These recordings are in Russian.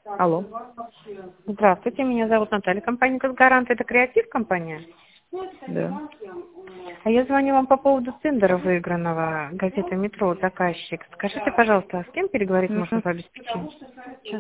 Алло. Здравствуйте, меня зовут Наталья, компания «Газгарант». Это «Креатив» компания? Да. А я звоню вам по поводу тендера выигранного газеты «Метро», заказчик. Скажите, пожалуйста, а с кем переговорить можно по обеспечению? Сейчас.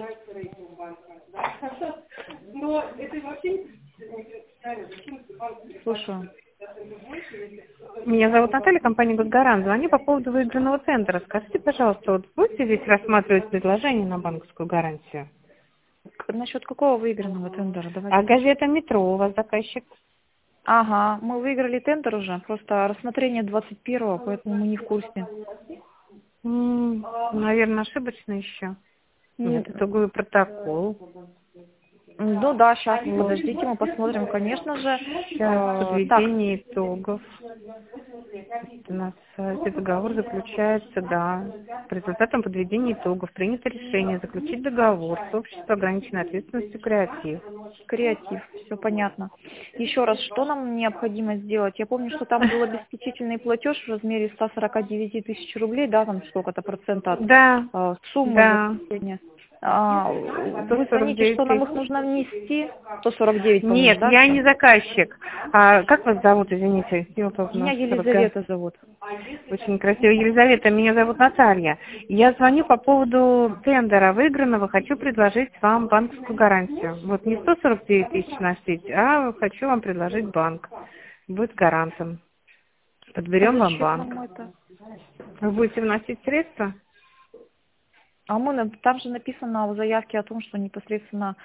Слушаю. Меня зовут Наталья, компания «Газгарант». Звоню по поводу выигранного тендера. Скажите, пожалуйста, вот будете здесь рассматривать предложение на банковскую гарантию? Насчет какого выигранного тендера? А Давайте. газета «Метро» у вас заказчик? Ага, мы выиграли тендер уже, просто рассмотрение 21-го, поэтому мы не в курсе. Наверное, ошибочно еще. Нет, Не- итоговый протокол. Ну да, сейчас, подождите, мы посмотрим, конечно же. Сейчас Так, подведение итогов. На сайте договор заключается, да. По результатам подведения итогов принято решение заключить договор с обществом ограниченной ответственностью «Креатив». креатив, все понятно. Еще раз, что нам необходимо сделать? Я помню, что там был обеспечительный платеж в размере 149 тысяч рублей, да, там сколько-то процента от Да, суммы да, зачисления. Вы звоните, 149 что нам их тысяч. нужно внести? 149, по-моему, Нет, да? я не заказчик. А как вас зовут, извините? Меня Елизавета зовут. Очень красиво. Елизавета, меня зовут Наталья. Я звоню по поводу тендера выигранного. Хочу предложить вам банковскую гарантию. Вот не 149 тысяч носить, а хочу вам предложить банк. Будет гарантом. А Подберем вам зачем банк. нам это? Вы будете вносить средства? А там же написано в заявке о том, что непосредственно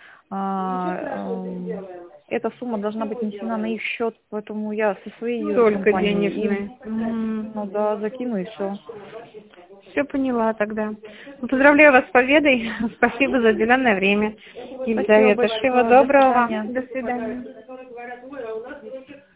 эта сумма должна быть внесена на их счет, поэтому я со своей Только компании им, денежные. ну да, закину и все. Все поняла тогда. Ну, поздравляю вас с победой. Спасибо за уделенное время. Спасибо Елизавета, всего большое, до доброго. свидания. До свидания.